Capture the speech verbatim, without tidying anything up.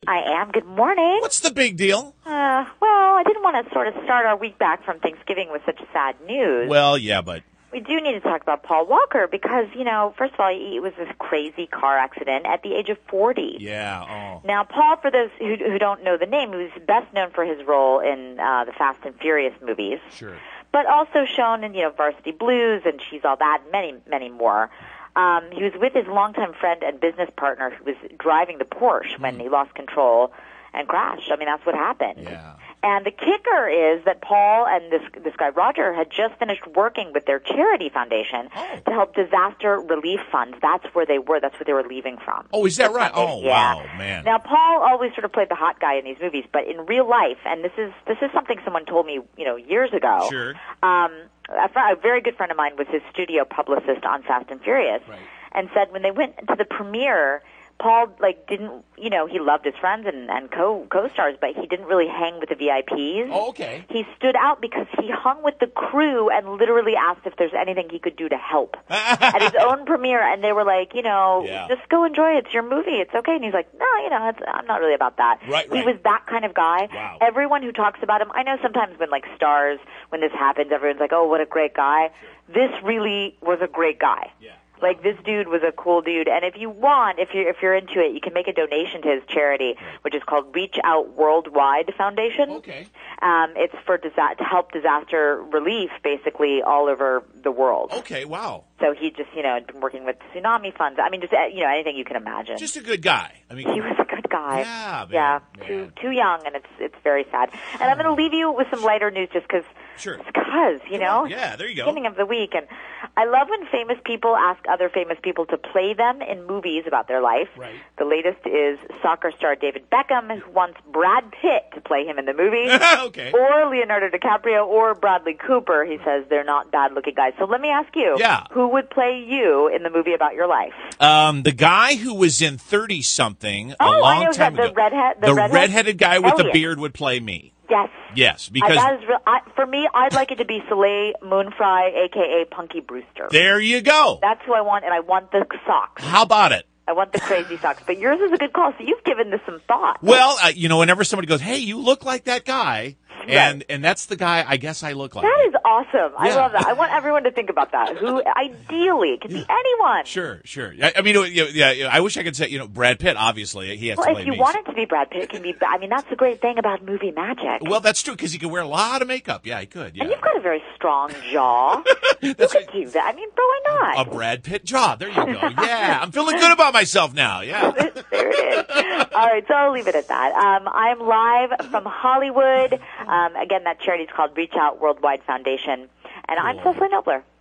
I am. Good morning. What's the big deal? Uh, well, I didn't want to sort of start our week back from Thanksgiving with such sad news. Well, yeah, but... We do need to talk about Paul Walker because, you know, first of all, it was this crazy car accident at the age of forty. Yeah, oh. Now, Paul, for those who, who don't know the name, he was best known for his role in uh, the Fast and Furious movies. Sure. But also shown in, you know, Varsity Blues and She's All That, and many, many more. Um, he was with his longtime friend and business partner who was driving the Porsche mm. when he lost control and crashed. I mean, that's what happened. Yeah. And the kicker is that Paul and this this guy Roger had just finished working with their charity foundation oh. to help disaster relief funds. That's where they were. That's where they were leaving from. Oh, is that right? Oh, yeah. wow, man. Now, Paul always sort of played the hot guy in these movies, but in real life, and this is this is something someone told me, you know, years ago. Sure. Um, a, fr- a very good friend of mine was his studio publicist on Fast and Furious, right. and said when they went to the premiere, Paul, like, didn't, you know, he loved his friends and, and co, co-stars, but he didn't really hang with the V I Ps. Oh, okay. He stood out because he hung with the crew and literally asked if there's anything he could do to help at his own premiere, and they were like, you know, yeah. just go enjoy it. It's your movie. It's okay. And he's like, no, you know, it's, I'm not really about that. Right, right. He was that kind of guy. Wow. Everyone who talks about him, I know sometimes when, like, stars, when this happens, everyone's like, oh, what a great guy. Sure. This really was a great guy. Yeah. Like, this dude was a cool dude, and if you want, if you're if you're into it, you can make a donation to his charity, which is called Reach Out Worldwide Foundation. Okay. Um, it's for disa- to help disaster relief, basically all over the world. Okay. Wow. So he just, you know, had been working with tsunami funds. I mean, just uh, you know, anything you can imagine. Just a good guy. I mean, he was a good guy. Yeah, man, yeah. Man. Too too young, and it's it's very sad. And I'm going to leave you with some lighter news, just because. Sure. Because, you Come know, on. Yeah, there you go. Beginning of the week, and I love when famous people ask other famous people to play them in movies about their life. Right. The latest is soccer star David Beckham, who wants Brad Pitt to play him in the movie. Okay. Or Leonardo DiCaprio or Bradley Cooper. He says they're not bad-looking guys. So let me ask you, yeah. who would play you in the movie about your life? Um, the guy who was in thirty-something oh, a long I know time that, ago. The, redhead, the, the redhead? redheaded guy with Elliot. the beard would play me. Yes. Yes, because... I, that is real, I, for me, I'd like it to be Soleil Moonfry, a k a. Punky Brewster. There you go. That's who I want, and I want the socks. How about it? I want the crazy socks. But yours is a good call, so you've given this some thought. Well, uh, you know, whenever somebody goes, hey, you look like that guy, right. and and that's the guy I guess I look like. That is awesome. I Yeah. love that. I want everyone to think about that. Who, ideally, it could be anyone. Sure, sure. I, I mean, you know, yeah, yeah, I wish I could say, you know, Brad Pitt, obviously. He has Well, to if play you me. want it to be Brad Pitt, it can be, I mean, that's the great thing about movie magic. Well, that's true, because he can wear a lot of makeup. Yeah, he could, yeah. And you've got a very strong jaw. you That's could right. do that. I mean, bro, why not? A Brad Pitt jaw. There you go. Yeah, I'm feeling good about myself now. Yeah. There it is. All right, so I'll leave it at that. Um, I'm live from Hollywood. Um, again, that charity is called Reach Out Worldwide Foundation. And I'm Cool. Cecily Nobler.